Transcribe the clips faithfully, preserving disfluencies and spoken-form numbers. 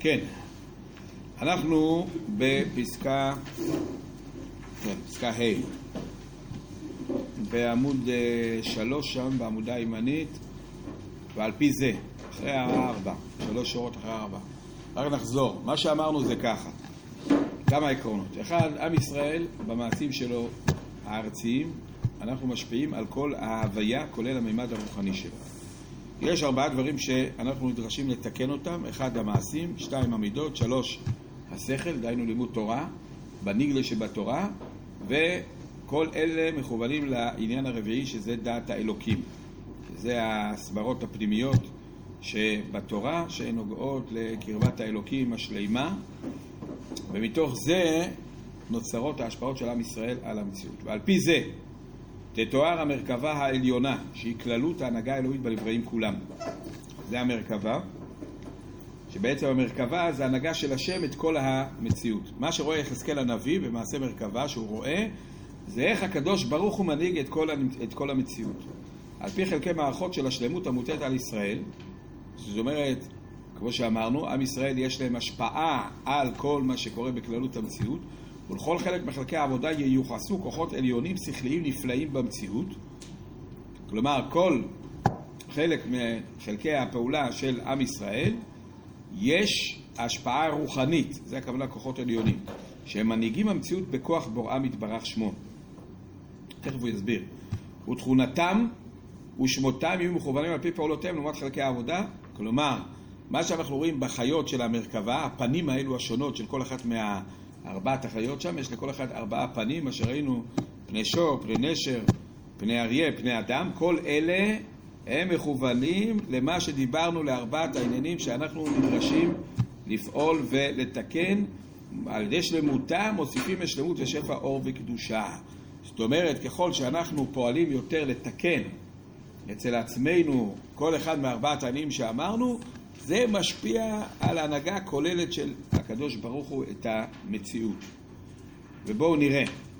כן, אנחנו בפסקה, כן, פסקה ה' בעמוד שלוש שם, בעמודה הימנית, ועל פי זה, אחרי הארבע, שלוש שורות אחרי הארבע. רק נחזור, מה שאמרנו זה ככה, כמה עקרונות. אחד, עם ישראל במעשים שלו הארציים, אנחנו משפיעים על כל ההוויה, כולל הממד הרוחני שלו. יש ארבעה דברים שאנחנו נדרשים לתקן אותם, אחד המעשים, שתיים המידות, שלוש השכל, דהיינו לימוד תורה, בניגלה שבתורה, וכל אלה מכוונים לעניין הרביעי שזה דעת האלוקים. זה הסברות הפנימיות שבתורה, שהן נוגעות לקרבת האלוקים השלימה, ומתוך זה נוצרות ההשפעות של עם ישראל על המציאות. ועל פי זה תתואר המרכבה העליונה, שהיא כללות ההנהגה האלוהית בנבראים כולם. זה המרכבה, שבעצם המרכבה זה הנהגה של השם את כל המציאות. מה שרואה יחזקאל הנביא במעשה מרכבה שהוא רואה, זה איך הקדוש ברוך הוא מנהיג את כל, את כל המציאות. על פי חלקי מערכות של השלמות המוטלת על ישראל, זאת אומרת, כמו שאמרנו, עם ישראל יש להם השפעה על כל מה שקורה בכללות המציאות, ולכל חלק מחלקי העבודה ייוחסו כוחות עליונים שכליים נפלאים במציאות. כלומר, כל חלק מחלקי הפעולה של עם ישראל יש השפעה רוחנית, זה הכוונה כוחות עליונים, שהם מנהיגים המציאות בכוח בוראם יתברך שמו. תכף הוא יסביר. ותכונתם ושמותם יהיו מכוונים על פי פעולותיהם לעומת חלקי העבודה. כלומר, מה שאנחנו רואים בחיות של המרכבה, הפנים האלו השונות של כל אחת מהארבעת החיות שם, יש לכל אחת ארבעה פנים, מה שראינו, פני שור, פני נשר, פני אריה, פני אדם, כל אלה הם מכוונים למה שדיברנו לארבעת העניינים שאנחנו נדרשים לפעול ולתקן. על ידי שלמותם מוסיפים לשלמות ושפע אור וקדושה. זאת אומרת, ככל שאנחנו פועלים יותר לתקן אצל עצמנו כל אחד מארבעת העניינים שאמרנו, זה משפיע על ההנהגה הכוללת של הקדוש ברוך הוא את המציאות. ובואו נראה.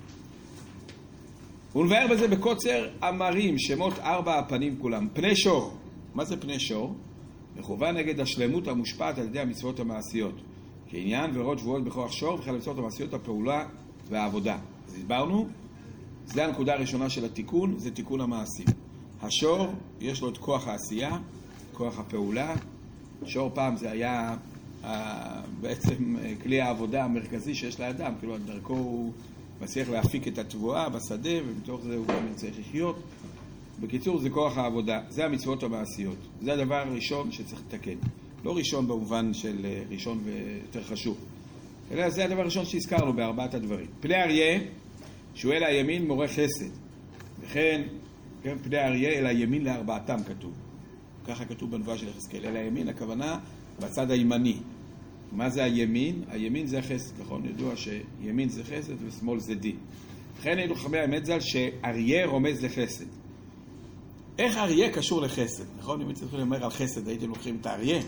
הוא נבהר בזה בקוצר אמרים, שמות ארבע הפנים כולם. פני שור. מה זה פני שור? מכוון נגד השלמות המושפעת על ידי המצוות המעשיות. כעניין וראש שבועות בכוח שור, וכן המצוות המעשיות הפעולה והעבודה. אז הסברנו, זה הנקודה הראשונה של התיקון, זה תיקון המעשים. השור, יש לו את כוח העשייה, כוח הפעולה. שור פעם זה היה אה, בעצם כלי העבודה המרכזי שיש לאדם, כאילו דרכו הוא מצליח להפיק את התבואה בשדה, ומתוך זה הוא גם צריך לחיות. בקיצור, זה כוח העבודה, זה המצוות המעשיות. זה הדבר הראשון שצריך לתקן. לא ראשון במובן של ראשון ויותר חשוב, אלא זה הדבר הראשון שהזכרנו בארבעת הדברים. פני אריה, שהוא אל הימין מורה חסד, וכן כן, פני אריה אל הימין לארבעתם כתוב. ככה כתוב בנבואה של יחזקאל. אל הימין, הכוונה בצד הימני. מה זה הימין? הימין זה חסד, נכון? ידוע שימין זה חסד ושמאל זה דין. לכן היינו חכמי האמת ז"ל שאריה רומז לחסד. איך אריה קשור לחסד? נכון? אם צריכים לומר על חסד, הייתם לוקחים את האריה.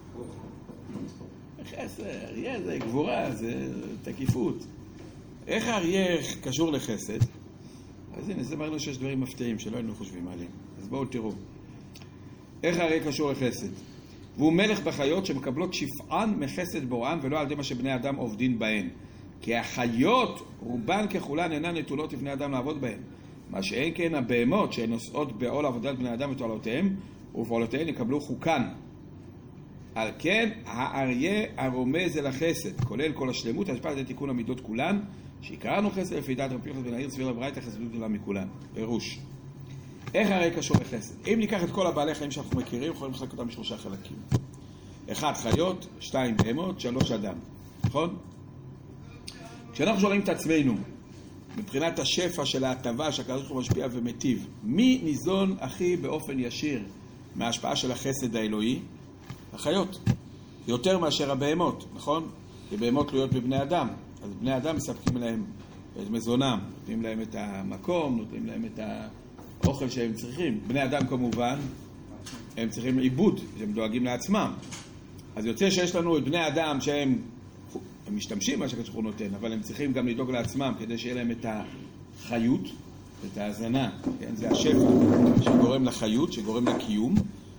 חסד, אריה זה גבורה, זה תקיפות. איך האריה קשור לחסד? אז הנה, זה מראינו שיש דברים מפתיעים שלא היינו חושבים עליהם. אז בואו תראו. איך האריה קשור לחסד? והוא מלך בחיות שמקבלות שפען מחסד בוראן, ולא על ידי מה שבני אדם עובדים בהן. כי החיות, רובן ככולן, אינן נטולות לבני אדם לעבוד בהן. מה שאין כן הבהמות שהן נושאות בעול עבודת בני אדם ותועלותיהם, ופעולותיהן יקבלו חוקן. על כן, האריה הרומז אל החסד, כולל כל השלמות, השפעת את תיקון המידות כולן, שיקראנו חסד לפי דעת רבי פנחס בן יאיר סביר לברייתא חסדות גדולה מכולן. פירוש. איך האריה קשור לחסד? אם ניקח את כל הבעלי חיים שאנחנו מכירים, יכולים לחלק אותם בשלושה חלקים. אחד, חיות, שתיים, בהמות, שלוש, אדם. נכון? כשאנחנו שואלים את עצמנו, מבחינת השפע של ההטבה שהקדוש ברוך הוא משפיע ומטיב, מי ניזון הכי באופן ישיר מההשפעה של החסד האלוהי? החיות. יותר מאשר הבהמות, נכון? כי בהמות תלויות בבני אדם. אז בני אדם מספקים להם את מזונם, נותנים להם את המקום, נותנים להם את האוכל שהם צריכים. בני אדם כמובן, הם צריכים עיבוד, שהם דואגים לעצמם. אז יוצא שיש לנו את בני אדם שהם הם משתמשים מה שהקדוש ברוך הוא נותן, אבל הם צריכים גם לדאוג לעצמם כדי שיהיה להם את החיות, את ההזנה, כן? זה השפע שגורם לחיות, שגורם לקיום.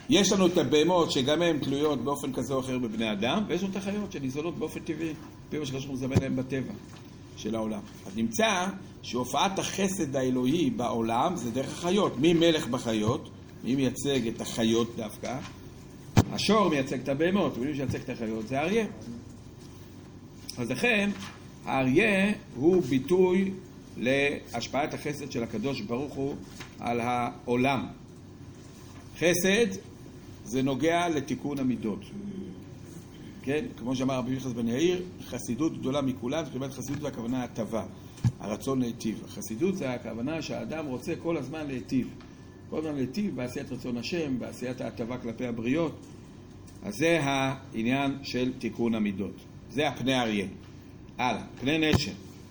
יש לנו את הבהמות שגם הן תלויות באופן כזה או אחר בבני אדם, ויש לנו את החיות שניזונות באופן טבעי, לפי מה שקשור לזמן להם בטבע של העולם. אז נמצא שהופעת החסד האלוהי בעולם זה דרך החיות. מי מלך בחיות? מי מייצג את החיות דווקא? השור מייצג את הבהמות, ומי מייצג את החיות זה האריה. אז לכן, האריה הוא ביטוי להשפעת החסד של הקדוש ברוך הוא על העולם. חסד זה נוגע לתיקון המידות. כן? כמו שאמר רבי פנחס בן יאיר, חסידות גדולה מכולן, זאת אומרת חסידות זה הכוונה הטבה, הרצון להיטיב. החסידות זה הכוונה שהאדם רוצה כל הזמן להיטיב. כל הזמן להיטיב בעשיית רצון השם, בעשיית ההטבה כלפי הבריות. אז זה העניין של תיקון המידות. זה הפני האריה. הלאה, פני נשר.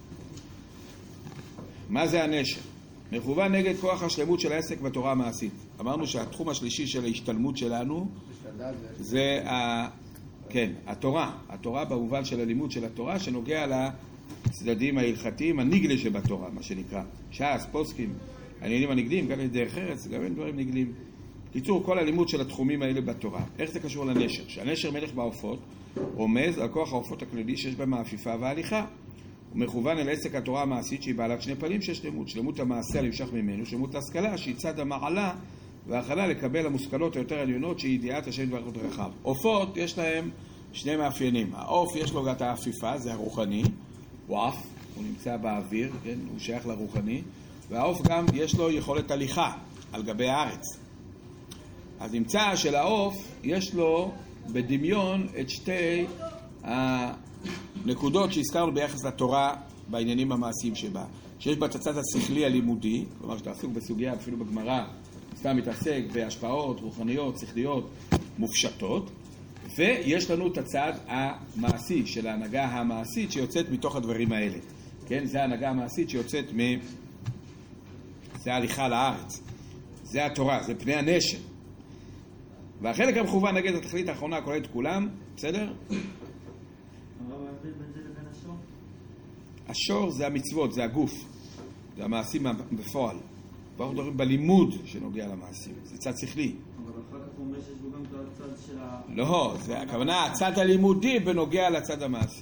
מה זה הנשר? מכוון נגד כוח השלמות של העסק בתורה המעשית. אמרנו שהתחום השלישי של ההשתלמות שלנו זה ה... כן, התורה. התורה במובן של הלימוד של התורה שנוגע לצדדים ההלכתיים, הנגלה שבתורה, מה שנקרא. ש"ס, פוסקים, העניינים הנגלים, גם דרך ארץ, גם אין דברים נגלים. קיצור, כל הלימוד של התחומים האלה בתורה. איך זה קשור לנשר? שהנשר מלך בעופות רומז על כוח העופות הכללי שיש בה מאפיפה והליכה. הוא מכוון אל עסק התורה המעשית שהיא בעלת שני פנים של שלמות. שלמות המעשה הנמשך ממנו, שלמות ההשכלה שהיא צד המעלה וההכלה לקבל המושכלות היותר עליונות שהיא ידיעת השם דברך ודרכיו. עופות יש להם שני מאפיינים. העוף יש לו גם את האפיפה, זה הרוחני, וואף, הוא נמצא באוויר, כן? הוא שייך לרוחני, והעוף גם יש לו יכולת הליכה על גבי הארץ. אז נמצא שלעוף יש לו בדמיון את שתי הנקודות שהזכרנו ביחס לתורה בעניינים המעשיים שבה. שיש בה את הצד השכלי הלימודי, כלומר שאתה עסוק בסוגיה, אפילו בגמרא, סתם מתעסק בהשפעות רוחניות, שכליות, מופשטות, ויש לנו את הצד המעשי של ההנהגה המעשית שיוצאת מתוך הדברים האלה. כן? זה ההנהגה המעשית שיוצאת מ... זה ההליכה לארץ. זה התורה, זה פני הנשר. והחלק המכוון נגד התכלית האחרונה כולל את כולם, בסדר? הרב ההבדל בין זה לבין השור? השור זה המצוות, זה הגוף. זה המעשים בפועל. ואנחנו מדברים בלימוד שנוגע למעשים. זה צד שכלי. אבל אחר כך הוא אומר שיש בו גם את הצד של ה... לא, זה הכוונה, הצד הלימודי בנוגע לצד המעשי.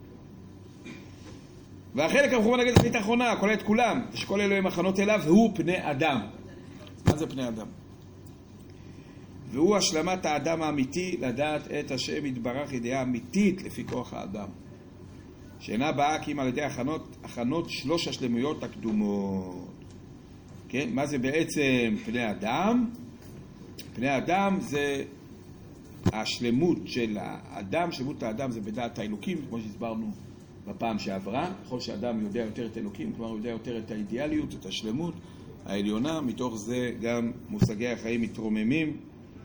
והחלק המכוון נגד התכלית האחרונה כולל את כולם, שכל אלוהי מחנות אליו, והוא פני אדם. מה זה פני אדם? והוא השלמת האדם האמיתי לדעת את השם יתברך ידיעה אמיתית לפי כוח האדם. שאינה באה כי אם על ידי הכנות, הכנות שלוש השלמויות הקדומות. כן? מה זה בעצם פני אדם? פני אדם זה השלמות של האדם, שלמות האדם זה בדעת האלוקים, כמו שהסברנו בפעם שעברה. ככל שאדם יודע יותר את אלוקים, כלומר יודע יותר את האידיאליות, את השלמות העליונה, מתוך זה גם מושגי החיים מתרוממים.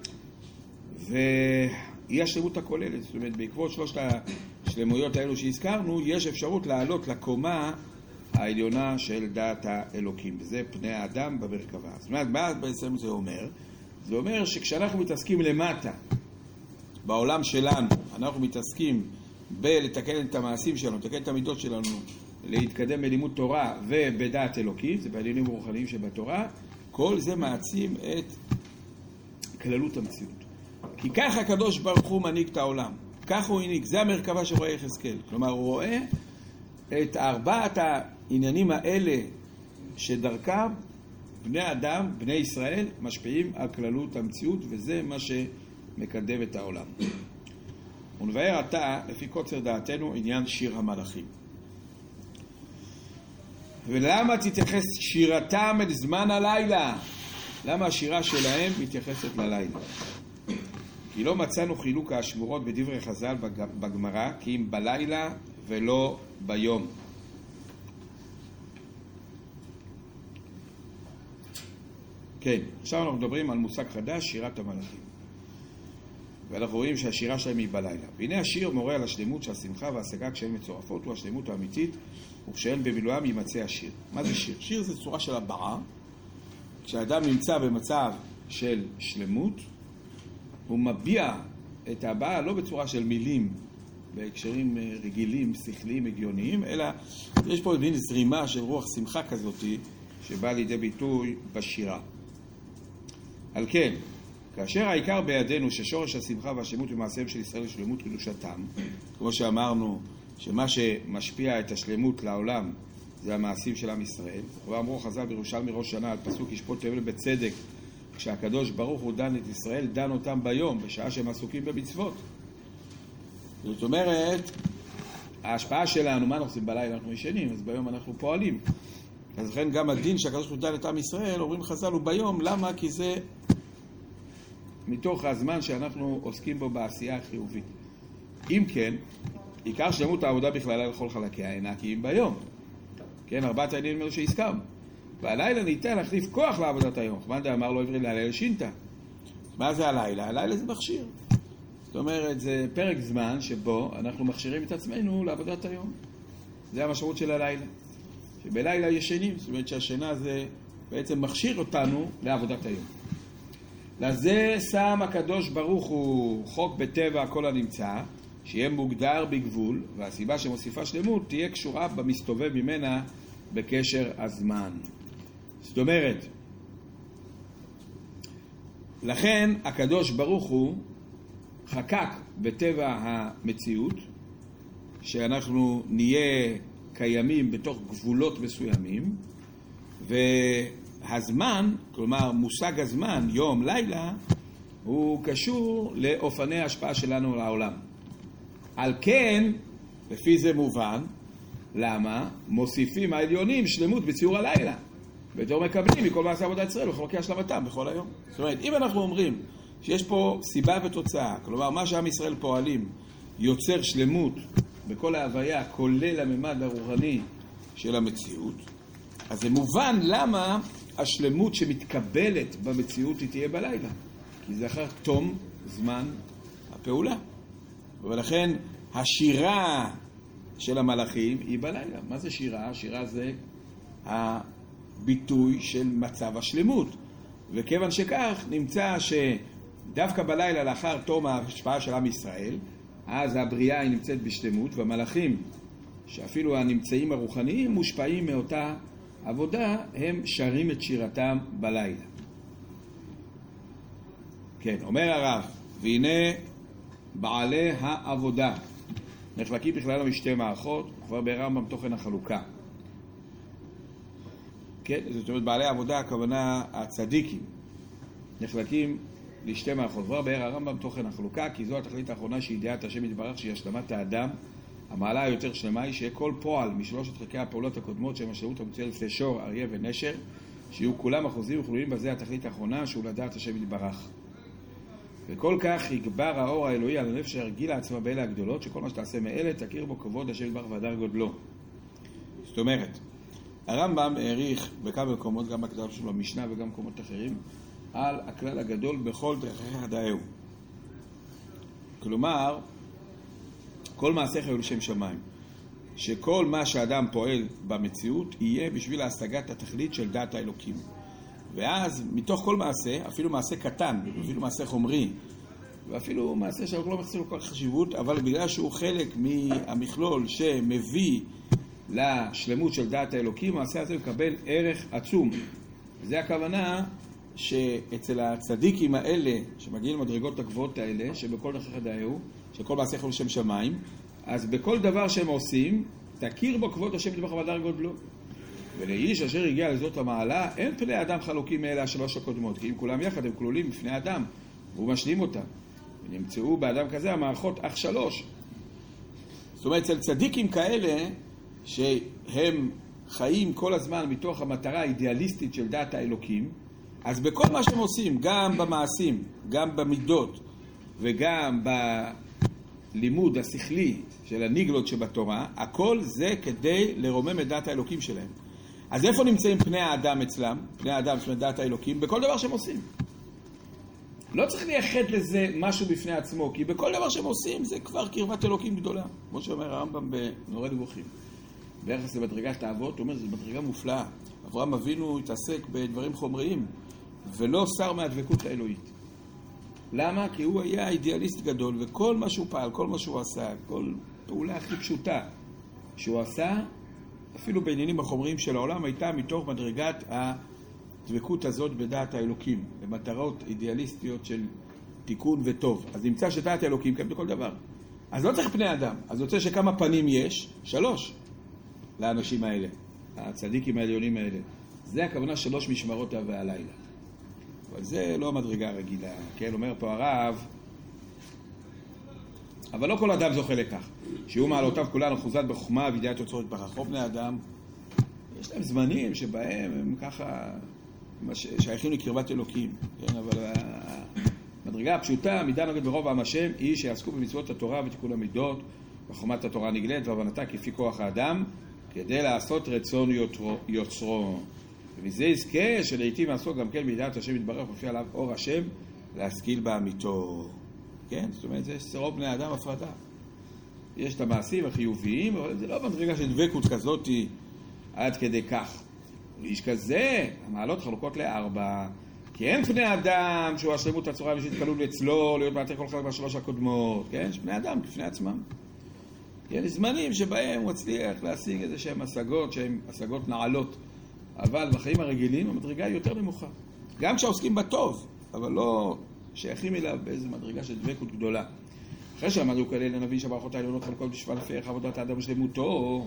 והיא השלמות הכוללת, זאת אומרת, בעקבות שלושת השלמויות האלו שהזכרנו, יש אפשרות לעלות לקומה העליונה של דעת האלוקים. וזה פני האדם במרכבה. זאת אומרת, מה בעצם זה אומר? זה אומר שכשאנחנו מתעסקים למטה, בעולם שלנו, אנחנו מתעסקים בלתקן את המעשים שלנו, לתקן את המידות שלנו, להתקדם בלימוד תורה ובדעת אלוקים, זה בעניינים רוחניים שבתורה, כל זה מעצים את כללות המציאות. כי ככה הקדוש ברוך הוא מנהיג את העולם. ככה הוא הנהיג. זה המרכבה שרואה יחזקאל. כלומר, הוא רואה את ארבעת העניינים האלה שדרכם בני אדם, בני ישראל, משפיעים על כללות המציאות, וזה מה שמקדם את העולם. ונבהר עתה, לפי קוצר דעתנו, עניין שיר המלאכים. ולמה תתייחס שירתם אל זמן הלילה? למה השירה שלהם מתייחסת ללילה? כי לא מצאנו חילוק השמורות בדברי חז"ל בגמרא, כי אם בלילה ולא ביום. כן, עכשיו אנחנו מדברים על מושג חדש, שירת המלאכים. ואנחנו רואים שהשירה שלהם היא בלילה. והנה השיר מורה על השלמות של השמחה וההשגה כשהן מצורפות, הוא השלמות האמיתית, וכשהן במילואם יימצא השיר. מה זה שיר? שיר זה צורה של הבעה. כשאדם נמצא במצב של שלמות, הוא מביע את הבעה לא בצורה של מילים, בהקשרים רגילים, שכליים, הגיוניים, אלא יש פה מין זרימה של רוח שמחה כזאת, שבאה לידי ביטוי בשירה. על כן, כאשר העיקר בידינו ששורש השמחה והשלמות במעשיהם של ישראל לשלמות קדושתם, כמו שאמרנו שמה שמשפיע את השלמות לעולם זה המעשים של עם ישראל. ואמרו חז"ל בירושלמי ראש שנה על פסוק ישפוט תבל בצדק, כשהקדוש ברוך הוא דן את ישראל, דן אותם ביום, בשעה שהם עסוקים במצוות. זאת אומרת, ההשפעה שלנו, מה אנחנו עושים בלילה? אנחנו ישנים, אז ביום אנחנו פועלים. אז לכן גם הדין שהקדוש ברוך הוא דן את עם ישראל, אומרים חז"ל הוא ביום, למה? כי זה מתוך הזמן שאנחנו עוסקים בו בעשייה החיובית. אם כן, עיקר שלמות העבודה בכללה לכל חלקיה אינה כי אם ביום. כן, ארבעת העניינים האלו שהזכרנו. והלילה ניתן להחליף כוח לעבודת היום. חמד אמר לו עברי לילה לשינתה. מה זה הלילה? הלילה זה מכשיר. זאת אומרת, זה פרק זמן שבו אנחנו מכשירים את עצמנו לעבודת היום. זה המשמעות של הלילה. שבלילה ישנים, זאת אומרת שהשינה זה בעצם מכשיר אותנו לעבודת היום. לזה שם הקדוש ברוך הוא חוק בטבע הכל הנמצא, שיהיה מוגדר בגבול, והסיבה שמוסיפה שלמות תהיה קשורה במסתובב ממנה בקשר הזמן. זאת אומרת, לכן הקדוש ברוך הוא חקק בטבע המציאות, שאנחנו נהיה קיימים בתוך גבולות מסוימים, והזמן, כלומר מושג הזמן, יום, לילה, הוא קשור לאופני ההשפעה שלנו לעולם. על כן, לפי זה מובן, למה? מוסיפים העליונים שלמות בציור הלילה. בתור מקבלים מכל מעשה עבודת ישראל וחלוקי השלמתם בכל היום. זאת אומרת, אם אנחנו אומרים שיש פה סיבה ותוצאה, כלומר מה שעם ישראל פועלים יוצר שלמות בכל ההוויה, כולל הממד הרוחני של המציאות, אז זה מובן למה השלמות שמתקבלת במציאות היא תהיה בלילה. כי זה אחר תום זמן הפעולה. ולכן השירה של המלאכים היא בלילה. מה זה שירה? שירה זה הביטוי של מצב השלמות. וכיוון שכך נמצא שדווקא בלילה לאחר תום ההשפעה של עם ישראל, אז הבריאה היא נמצאת בשלמות, והמלאכים שאפילו הנמצאים הרוחניים מושפעים מאותה עבודה, הם שרים את שירתם בלילה. כן, אומר הרב, והנה בעלי העבודה נחלקים בכלל משתי מערכות, כבר ברמב"ם תוכן החלוקה. כן, זאת אומרת, בעלי העבודה, הכוונה הצדיקים, נחלקים לשתי מערכות. כבר באר הרמב"ם תוכן החלוקה, כי זו התכלית האחרונה שידיעת השם יתברך, שהיא השלמת האדם. המעלה היותר שלמה היא שיהיה כל פועל משלושת חלקי הפעולות הקודמות שהם השלמות המצויה לפני שור, אריה ונשר, שיהיו כולם אחוזים וכלולים בזה התכלית האחרונה שהוא לדעת השם יתברך. וכל כך יגבר האור האלוהי על הנפש הרגילה עצמה באלה הגדולות, שכל מה שתעשה מאלה תכיר בו כבוד השם יתברך והדר גודלו. זאת אומרת, הרמב"ם העריך בכמה מקומות, גם בקדמה שלו במשנה וגם מקומות אחרים, על הכלל הגדול בכל דרכי הדאהו. כלומר, כל מעשיך יהיו לשם שמיים. שכל מה שאדם פועל במציאות יהיה בשביל להשגת התכלית של דעת האלוקים. ואז מתוך כל מעשה, אפילו מעשה קטן, אפילו מעשה חומרי, ואפילו מעשה שאנחנו לא מחסים כל כך חשיבות, אבל בגלל שהוא חלק מהמכלול שמביא לשלמות של דעת האלוקים, המעשה הזה מקבל ערך עצום. זה הכוונה שאצל הצדיקים האלה, שמגיעים למדרגות הגבוהות האלה, שבכל דרכי הדאהו, שכל מעשה יחול לשם שמיים, אז בכל דבר שהם עושים, תכיר בו כבוד השם יתברך והדר גודלו. ולאיש אשר הגיע לזאת המעלה, אין פני אדם חלוקים מאלה השלוש הקודמות, כי אם כולם יחד הם כלולים בפני אדם, והוא משלים אותם. ונמצאו באדם כזה המערכות אך שלוש. זאת אומרת, אצל צדיקים כאלה, שהם חיים כל הזמן מתוך המטרה האידיאליסטית של דעת האלוקים, אז בכל מה שהם עושים, גם במעשים, גם במידות, וגם בלימוד השכלי של הניגלות שבתורה, הכל זה כדי לרומם את דעת האלוקים שלהם. אז איפה נמצאים פני האדם אצלם? פני האדם של דעת האלוקים? בכל דבר שהם עושים. לא צריך לייחד לזה משהו בפני עצמו, כי בכל דבר שהם עושים זה כבר קרבת אלוקים גדולה. כמו שאומר הרמב"ם בנורא דיווחים. ביחס למדרגת האבות, הוא אומר, זו מדרגה מופלאה. אברהם אבינו התעסק בדברים חומריים, ולא שר מהדבקות האלוהית. למה? כי הוא היה אידיאליסט גדול, וכל מה שהוא פעל, כל מה שהוא עשה, כל פעולה הכי פשוטה שהוא עשה, אפילו בעניינים החומריים של העולם, הייתה מתוך מדרגת הדבקות הזאת בדעת האלוקים, במטרות אידיאליסטיות של תיקון וטוב. אז נמצא שדעת האלוקים קיימת בכל דבר. אז לא צריך פני אדם. אז יוצא שכמה פנים יש? שלוש. לאנשים האלה, הצדיקים העליונים האלה. זה הכוונה שלוש משמרות והלילה. אבל זה לא מדרגה רגילה. כן, אומר פה הרב, אבל לא כל אדם זוכה לכך. שיהיו מעלותיו כולן אחוזת בחוכמה וידיעת יוצרות ברחוב בני אדם. יש להם זמנים שבהם הם ככה שייכים לקרבת אלוקים. כן, אבל המדרגה הפשוטה, מידה נוגד ברוב עם השם, היא שיעסקו במצוות התורה ותיקון המידות, בחוכמת התורה נגלית והבנתה כפי כוח האדם, כדי לעשות רצון יוצרו. ומזה יזכה שלעיתים לעשות גם כן בידיעת השם יתברך ופי עליו אור השם, להשכיל באמיתו. כן, זאת אומרת, יש סרוב בני אדם הפרדה. יש את המעשים החיוביים, אבל זה לא מדרגה של דבקות כזאת עד כדי כך. איש כזה, המעלות חלוקות לארבע, כי אין פני אדם שהוא השלמות הצורה ושתקלו אצלו להיות מעטר כל חלק מהשלוש הקודמות. כן, יש פני אדם כפני עצמם. כן, יש זמנים שבהם הוא מצליח להשיג איזה שהם השגות, שהן השגות נעלות. אבל בחיים הרגילים המדרגה היא יותר נמוכה. גם כשעוסקים בטוב, אבל לא שייכים אליו באיזו מדרגה של דבקות גדולה. אחרי שעמדו כאלה לנביא שהמערכות העליונות חלקות בשביל לפי איך עבודת האדם שלמותו.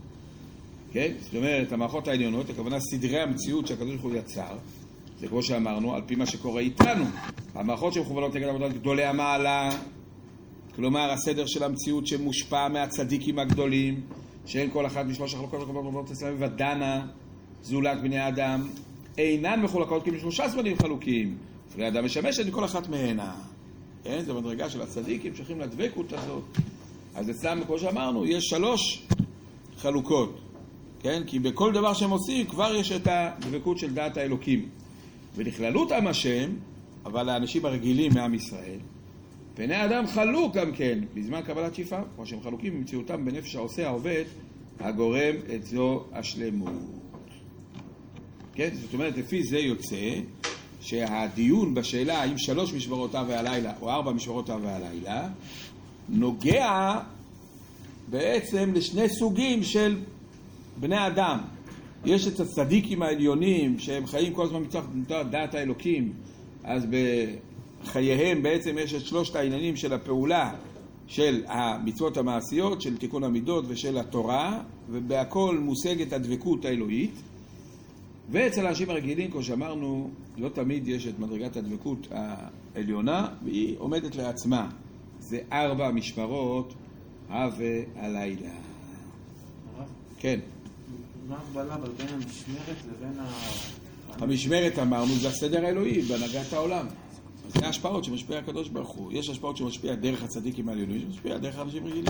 כן? זאת אומרת, המערכות העליונות, הכוונה סדרי המציאות שהקדוש ברוך הוא יצר, זה כמו שאמרנו, על פי מה שקורה איתנו. המערכות שמכוונות נגד עבודת גדולי המעלה, כלומר הסדר של המציאות שמושפע מהצדיקים הגדולים, שאין כל אחת משלוש החלוקות לקבלות רבות אצלם ודנה, זולת בני האדם, אינן מחולקות כי בשלושה זמנים חלוקים. בני האדם משמשת מכל אחת מהנה. כן? זו מדרגה של הצדיקים שייכים לדבקות הזאת. אז אצלם, כמו שאמרנו, יש שלוש חלוקות. כן? כי בכל דבר שהם עושים כבר יש את הדבקות של דעת האלוקים. ולכללות עם השם, אבל האנשים הרגילים מעם ישראל, פני האדם חלוק גם כן, בזמן קבלת שיפה, כמו שהם חלוקים במציאותם בנפש העושה העובד, הגורם את זו השלמות. כן? זאת אומרת, לפי זה יוצא שהדיון בשאלה האם שלוש משמרותיו והלילה או ארבע משמרותיו והלילה נוגע בעצם לשני סוגים של בני אדם. יש את הצדיקים העליונים שהם חיים כל הזמן מצורך דעת האלוקים, אז בחייהם בעצם יש את שלושת העניינים של הפעולה של המצוות המעשיות, של תיקון המידות ושל התורה, ובהכל מושגת הדבקות האלוהית. ואצל האנשים הרגילים, כמו שאמרנו, לא תמיד יש את מדרגת הדבקות העליונה, והיא עומדת לעצמה. זה ארבע משמרות והלילה. כן. מה הגבלה אבל בין המשמרת לבין ה... המשמרת אמרנו, זה הסדר האלוהי בהנהגת העולם. זה ההשפעות שמשפיע הקדוש ברוך הוא. יש השפעות שמשפיע דרך הצדיקים העליונים, שמשפיע דרך האנשים רגילים.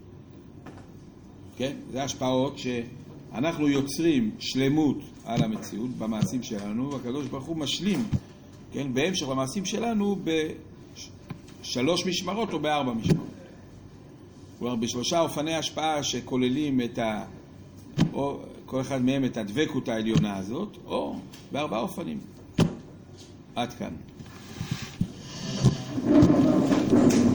כן? זה השפעות שאנחנו יוצרים שלמות על המציאות במעשים שלנו, והקדוש ברוך הוא משלים, כן? בהמשך למעשים שלנו בשלוש משמרות או בארבע משמרות. כלומר, בשלושה אופני השפעה שכוללים את ה... או כל אחד מהם את הדבקות העליונה הזאת, או בארבעה אופנים. עד כאן.